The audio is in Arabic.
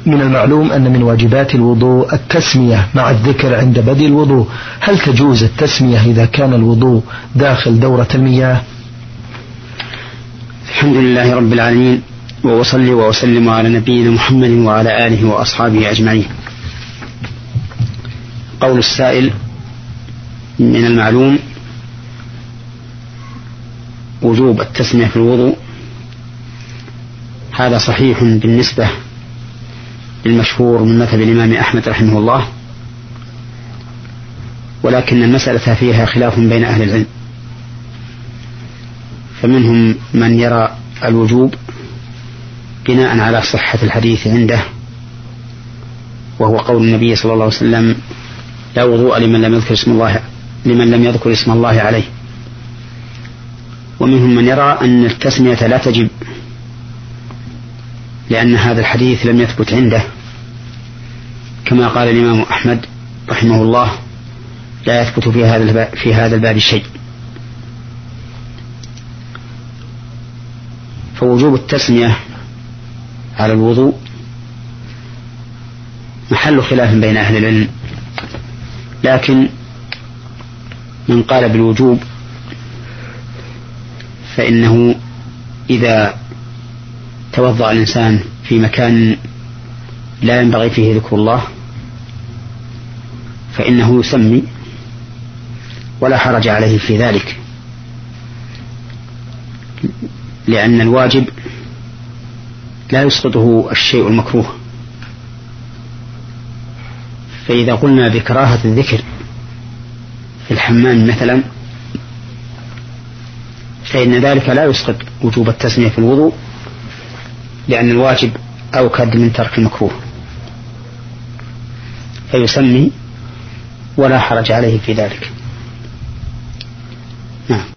من المعلوم أن من واجبات الوضوء التسمية مع الذكر عند بدء الوضوء، هل تجوز التسمية إذا كان الوضوء داخل دورة المياه؟ الحمد لله رب العالمين، وأصلي وأسلم على نبينا محمد وعلى آله وأصحابه أجمعين. قول السائل: من المعلوم وجوب التسمية في الوضوء، هذا صحيح بالنسبة للمشهور من مذهب الإمام أحمد رحمه الله، ولكن المسألة فيها خلاف بين أهل العلم، فمنهم من يرى الوجوب بناء على صحة الحديث عنده، وهو قول النبي صلى الله عليه وسلم: لا وضوء لمن لم يذكر اسم الله عليه. ومنهم من يرى أن التسمية لا تجب، لأن هذا الحديث لم يثبت عنده، كما قال الإمام أحمد رحمه الله: لا يثبت في هذا الباب شيء. فوجوب التسمية على الوضوء محل خلاف بين أهل العلم، لكن من قال بالوجوب فإنه إذا توضأ الإنسان في مكان لا ينبغي فيه ذكر الله فإنه يسمي ولا حرج عليه في ذلك، لأن الواجب لا يسقطه الشيء المكروه. فإذا قلنا بكراهة الذكر في الحمام مثلا فإن ذلك لا يسقط وجوب التسمية في الوضوء، لأن الواجب أوكد من ترك المكروه، فيسمي ولا حرج عليه في ذلك. نعم.